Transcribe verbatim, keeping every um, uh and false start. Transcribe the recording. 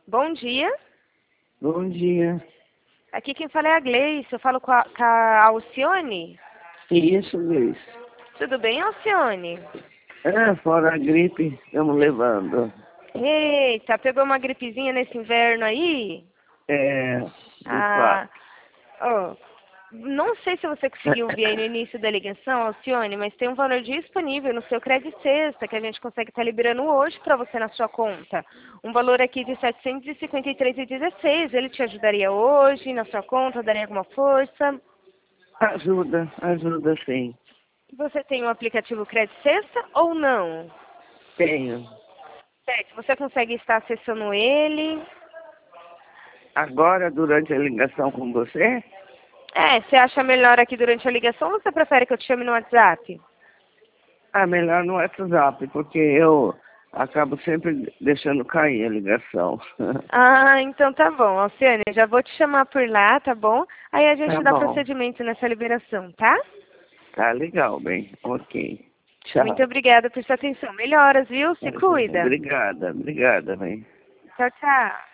Bom dia. Bom dia. Aqui quem fala é a Gleice. Eu falo com a, com a Alcione. Isso, Luiz. Tudo bem, Alcione? É, fora a gripe, estamos levando. Eita, pegou uma gripezinha nesse inverno aí? É, de Ah, fato. oh, não sei se você conseguiu ver aí no início da ligação, Alcione, mas tem um valor disponível no seu Credit Sexta que a gente consegue estar liberando hoje para você na sua conta. Um valor aqui de setecentos e cinquenta e três reais e dezesseis centavos. Ele te ajudaria hoje na sua conta? Daria alguma força? Ajuda, ajuda sim. Você tem o aplicativo Credit Sexta ou não? Tenho. Certo, você consegue estar acessando ele? Agora, durante a ligação com você, É, você acha melhor aqui durante a ligação ou você prefere que eu te chame no WhatsApp? ah, melhor no WhatsApp, porque eu acabo sempre deixando cair a ligação. Ah, então tá bom, Alciane, eu já vou te chamar por lá, tá bom? Aí a gente Tá dá bom. procedimento nessa liberação, tá? Tá legal, bem. Ok. Muito Tchau. obrigada por sua atenção. Melhoras, viu? Se cuida. Obrigada, obrigada, bem. Tchau, tchau.